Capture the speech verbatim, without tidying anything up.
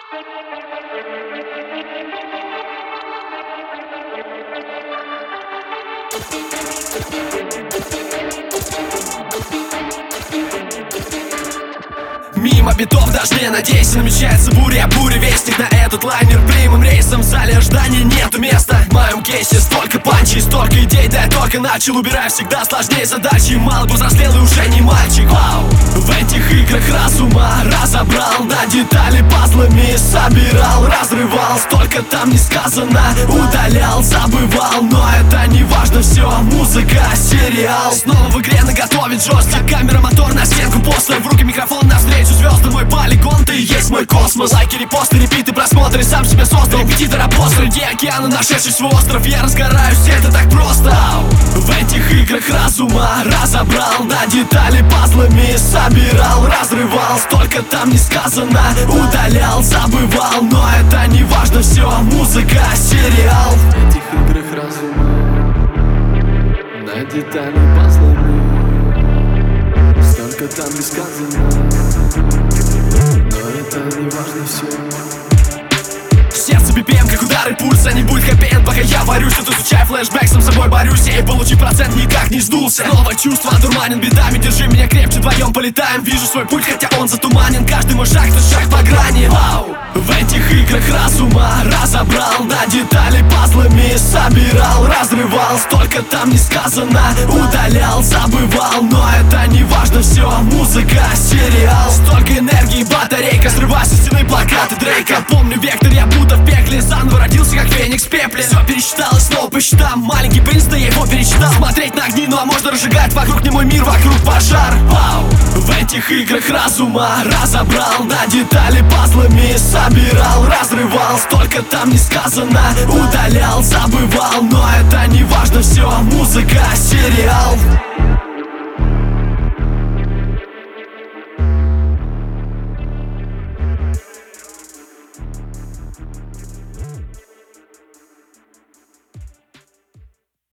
Мимо битов дождей, надеюсь, намечается буря, буря вестник на этот лайнер прямым рейсом. В зале ожидания нету места. В моем кейсе столько панчей, столько идей, да я только начал. Убираю всегда сложнее задачи, мало повзрослел и уже не мальчик. Вау. В этих играх разума разобрал, на детали пазлами собирал, разрывал, столько там не сказано, удалял, забывал, но это не важно, все, музыка, сериал. Снова в игре наготове жестко, камера, мотор на стенку, после в руки микрофон навстречу звездам. Мой полигон, ты и есть мой космос. Лайки, репосты, репиты, просмотры, сам себя создал. Репетитор, апостол, среди океана, нашедший свой остров. Я разгораюсь, это так просто. В этих играх разума разобрал, на детали пазлами собирал, разрывал, столько там не сказано, удалял, забывал, но это не важно, все, музыка, сериал. В этих играх разума, на детали пазлами, столько там не сказано, но это не важно, все. Сердце би пи эм, как удары пульса, не будет хэппи-энд, пока я варюсь. Тут изучаю флешбэк, сам собой борюсь, и получив процент никак не сдулся. Снова чувство одурманен бедами, держи меня крепче, вдвоем полетаем. Вижу свой путь, хотя он затуманен, каждый мой шаг, это шаг по грани. Вау. В этих играх разума разобрал, на детали пазлами собирал, разрывал, столько там не сказано, удалял, забывал, но это не важно, все, музыка, сериал. Столько энергии, батарейка, срываю со стены плакаты Дрейка. Помню вектор, я будто в пекле, заново родился, как феникс в пепле. Все пересчитал и снова по счетам, маленький принц, да я его перечитал. Смотреть на огни, ну а можно разжигать вокруг, не мой мир, вокруг пожар. Вау. В этих играх разума разобрал, на детали пазлами собирал, разрывал, столько там не сказано, удалял, забывал, но это не важно, все, музыка, сериал.